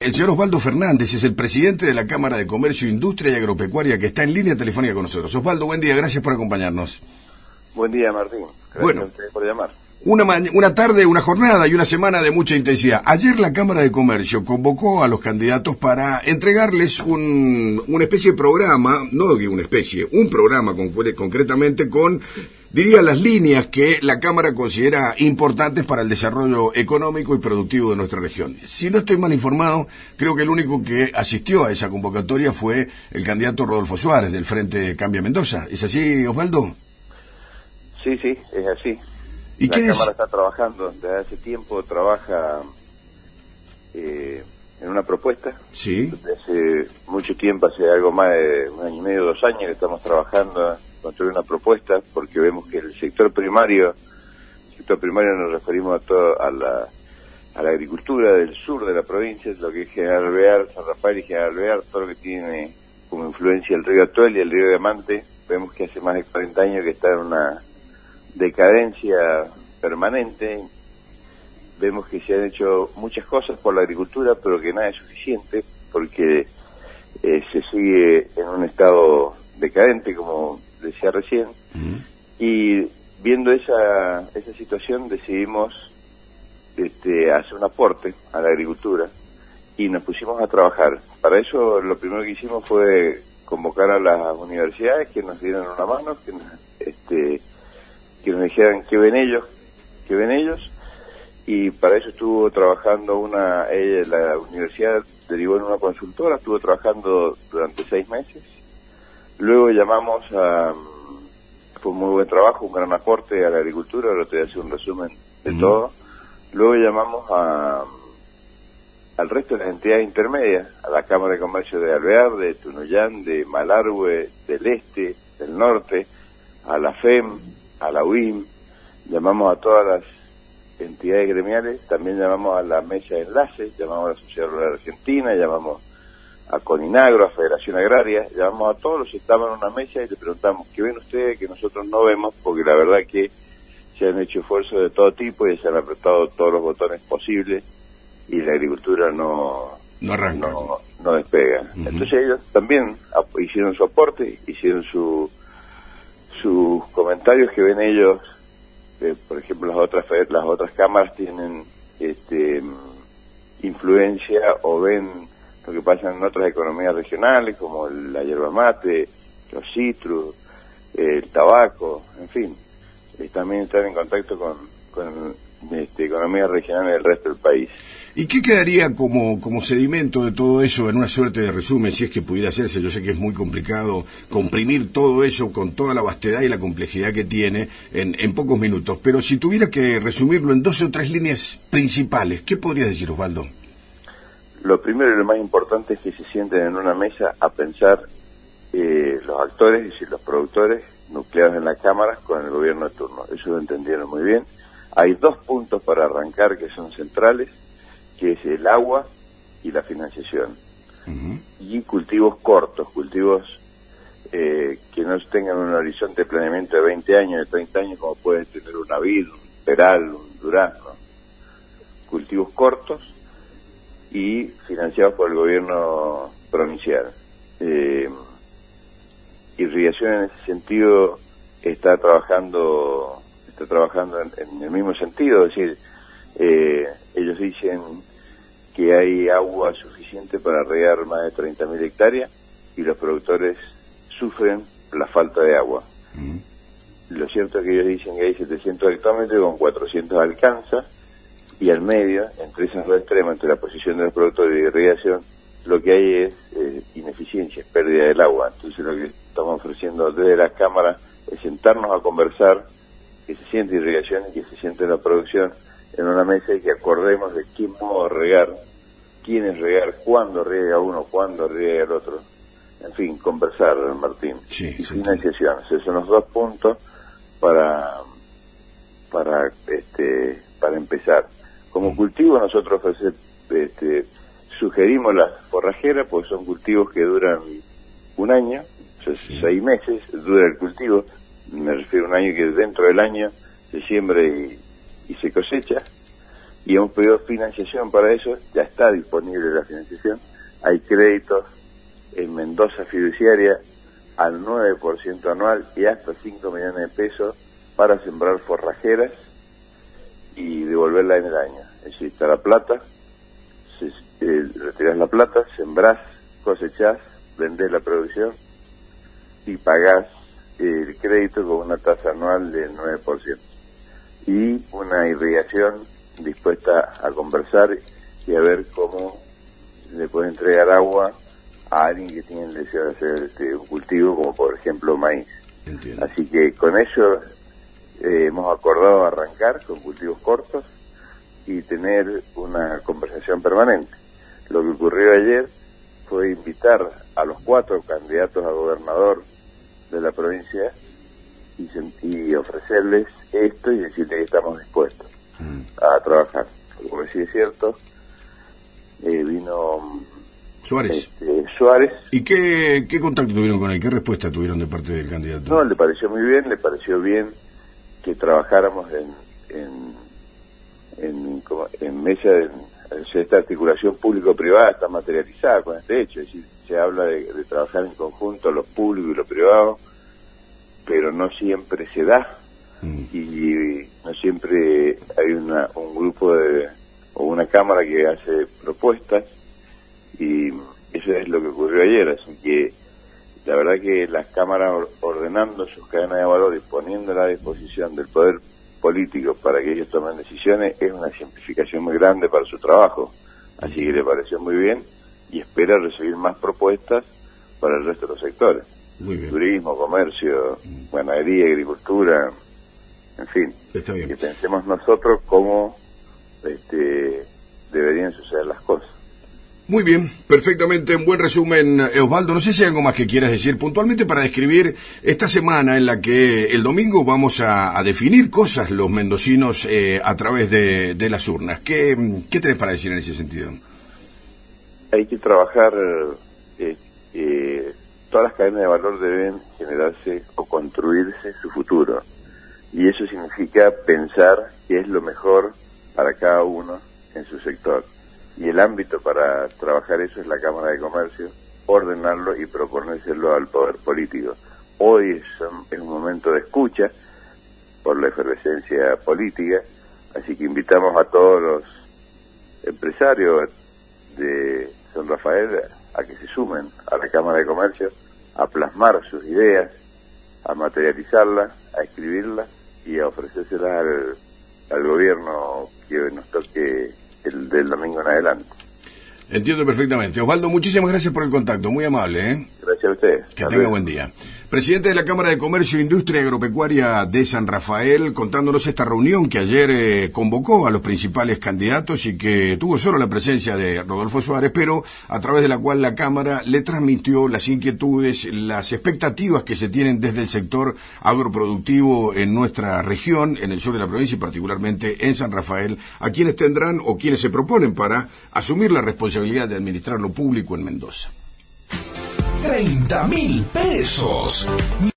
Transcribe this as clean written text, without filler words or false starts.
El señor Osvaldo Fernández es el presidente de la Cámara de Comercio, Industria y Agropecuaria, que está en línea telefónica con nosotros. Osvaldo, buen día, gracias por acompañarnos. Buen día, Martín. Gracias a ustedes por llamar. Una tarde, una jornada y una semana de mucha intensidad. Ayer la Cámara de Comercio convocó a los candidatos para entregarles una especie de programa, no digo una especie, un programa concretamente con, diría, las líneas que la Cámara considera importantes para el desarrollo económico y productivo de nuestra región. Si no estoy mal informado, creo que el único que asistió a esa convocatoria fue el candidato Rodolfo Suárez, del Frente Cambia Mendoza. ¿Es así, Osvaldo? Sí, es así. ¿Y la Cámara está trabajando, desde hace tiempo trabaja en una propuesta. Sí. Desde hace mucho tiempo, hace algo más de 1 año y medio, 2 años que estamos trabajando en construir una propuesta, porque vemos que el sector primario nos referimos a la agricultura del sur de la provincia, lo que es General Alvear, San Rafael y General Alvear, todo lo que tiene como influencia el río Atuel y el río Diamante. Vemos que hace más de 40 años que está en una decadencia permanente. Vemos que se han hecho muchas cosas por la agricultura, pero que nada es suficiente, porque se sigue en un estado decadente, como decía recién. Y viendo esa situación, decidimos hacer un aporte a la agricultura y nos pusimos a trabajar. Para eso lo primero que hicimos fue convocar a las universidades que nos dieran una mano, que nos dijeran qué ven ellos, y para eso estuvo trabajando la universidad derivó en una consultora, estuvo trabajando durante 6 meses. Luego fue un muy buen trabajo, un gran aporte a la agricultura. Ahora te voy a hacer un resumen de todo. Luego llamamos al resto de las entidades intermedias, a la Cámara de Comercio de Alvear, de Tunuyán, de Malargüe, del Este, del Norte, a la FEM, a la UIM, llamamos a todas las entidades gremiales, también llamamos a la Mesa de Enlace, llamamos a la Sociedad Rural Argentina, llamamos a Coninagro, a Federación Agraria, llamamos a todos los que estaban en una mesa y le preguntamos ¿qué ven ustedes que nosotros no vemos? Porque la verdad que se han hecho esfuerzos de todo tipo y se han apretado todos los botones posibles y la agricultura no arranca, no despega. Entonces ellos también hicieron su aporte, hicieron sus comentarios que ven ellos. Por ejemplo, las otras cámaras tienen influencia o ven lo que pasa en otras economías regionales, como la yerba mate, los citrus, el tabaco, en fin. También están en contacto con economías regionales del resto del país. ¿Y qué quedaría como sedimento de todo eso en una suerte de resumen, si es que pudiera hacerse? Yo sé que es muy complicado comprimir todo eso con toda la vastedad y la complejidad que tiene en pocos minutos, pero si tuviera que resumirlo en 2 o 3 líneas principales, ¿qué podría decir, Osvaldo? Lo primero y lo más importante es que se sienten en una mesa a pensar los actores y los productores nucleados en la Cámara con el gobierno de turno. Eso lo entendieron muy bien. Hay 2 puntos para arrancar que son centrales, que es el agua y la financiación. Y cultivos cortos, cultivos que no tengan un horizonte de planeamiento de 20 años, de 30 años, como pueden tener una vid, un peral, un durazno. Cultivos cortos y financiados por el gobierno provincial. Irrigación en ese sentido está trabajando en el mismo sentido, es decir, ellos dicen que hay agua suficiente para regar más de 30.000 hectáreas y los productores sufren la falta de agua. Lo cierto es que ellos dicen que hay 700 hectómetros con 400 alcanza, y al medio, entre esas dos extremos, entre la posición de los productores y irrigación, lo que hay es ineficiencia, es pérdida del agua. Entonces lo que estamos ofreciendo desde la Cámara es sentarnos a conversar, que se siente irrigación y que se siente la producción en una mesa y que acordemos de qué modo regar, quién es regar, cuándo riega uno, cuándo riega el otro. En fin, conversar, Martín. Sí, y financiación. Esos son los 2 puntos para empezar. Como cultivo nosotros sugerimos las forrajeras, pues son cultivos que duran 1 año, o sea, 6 meses dura el cultivo. Me refiero a 1 año que dentro del año se siembra y se cosecha. y hemos pedido financiación para eso. Ya está disponible la financiación. Hay créditos en Mendoza Fiduciaria al 9% anual y hasta 5 millones de pesos para sembrar forrajeras y devolverla en el año. Es decir, está la plata, retirás la plata, sembrás, cosechás, vendés la producción y pagás el crédito con una tasa anual del 9%. Y una irrigación dispuesta a conversar y a ver cómo le puede entregar agua a alguien que tiene el deseo de hacer un cultivo, como por ejemplo maíz. Entiendo. Así que con eso hemos acordado arrancar con cultivos cortos y tener una conversación permanente. Lo que ocurrió ayer fue invitar a los 4 candidatos a gobernador de la provincia y ofrecerles esto y decirles que estamos dispuestos a trabajar. Como sí es cierto, vino Suárez. Suárez. ¿Y qué contacto tuvieron con él? ¿Qué respuesta tuvieron de parte del candidato? No, le pareció muy bien, le pareció bien que trabajáramos en mesa de esta articulación público-privada. Está materializada con este hecho, es decir, se habla de trabajar en conjunto los públicos y los privados, pero no siempre se da y no siempre hay un grupo o una cámara que hace propuestas, y eso es lo que ocurrió ayer. Así que la verdad que las cámaras ordenando sus cadenas de valor y poniéndola a disposición del poder político para que ellos tomen decisiones es una simplificación muy grande para su trabajo. Así que le pareció muy bien y espera recibir más propuestas para el resto de los sectores. Muy bien. Turismo, comercio, ganadería, agricultura, en fin. Está bien. Que pensemos nosotros cómo deberían suceder las cosas. Muy bien, perfectamente, un buen resumen, Osvaldo. No sé si hay algo más que quieras decir puntualmente para describir esta semana en la que el domingo vamos a definir cosas los mendocinos a través de las urnas. ¿Qué tenés para decir en ese sentido? Hay que trabajar, todas las cadenas de valor deben generarse o construirse su futuro. Y eso significa pensar qué es lo mejor para cada uno en su sector. Y el ámbito para trabajar eso es la Cámara de Comercio, ordenarlo y proponérselo al poder político. Hoy es un momento de escucha por la efervescencia política, así que invitamos a todos los empresarios de San Rafael a que se sumen a la Cámara de Comercio, a plasmar sus ideas, a materializarlas, a escribirlas y a ofrecérselas al gobierno que nos toque el del domingo en adelante. Entiendo perfectamente. Osvaldo, muchísimas gracias por el contacto, muy amable, ¿eh? Gracias a ustedes. Que tenga buen día. Presidente de la Cámara de Comercio, Industria y Agropecuaria de San Rafael, contándonos esta reunión que ayer convocó a los principales candidatos y que tuvo solo la presencia de Rodolfo Suárez, pero a través de la cual la Cámara le transmitió las inquietudes, las expectativas que se tienen desde el sector agroproductivo en nuestra región, en el sur de la provincia y particularmente en San Rafael, a quienes tendrán o quienes se proponen para asumir la responsabilidad de administrar lo público en Mendoza. 30.000 pesos.